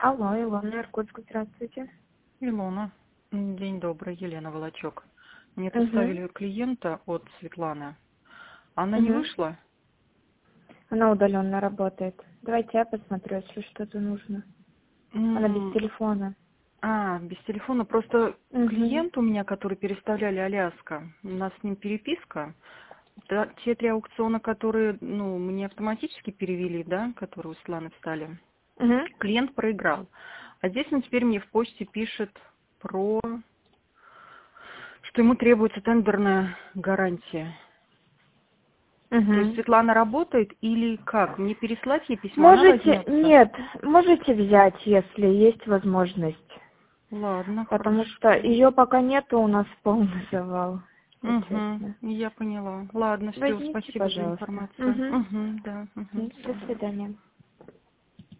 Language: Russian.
Алло, Илона, Иркутск, здравствуйте. Илона, день добрый, Елена Волочок. Мне Угу. представили клиента от Светланы. Она не Угу. вышла? Она удаленно работает. Давайте я посмотрю, если что-то нужно. Она без телефона. Без телефона. Просто Угу. клиент у меня, который переставляли Аляска, у нас с ним переписка. Те 3 аукциона, которые, мне автоматически перевели, да, которые у Светланы встали, Угу. клиент проиграл. А здесь он теперь мне в почте пишет что ему требуется тендерная гарантия. То есть Угу. Светлана работает или как? Мне переслать ей письмо, она Можете, возьмется? нет, можете взять, если есть возможность. Ладно, Потому что хорошо. ее пока нету, у нас полный завал, если Угу, честно. я поняла. Ладно, все, Возьмите, спасибо за пожалуйста. информацию. Угу. Угу, да, угу, До всё. свидания.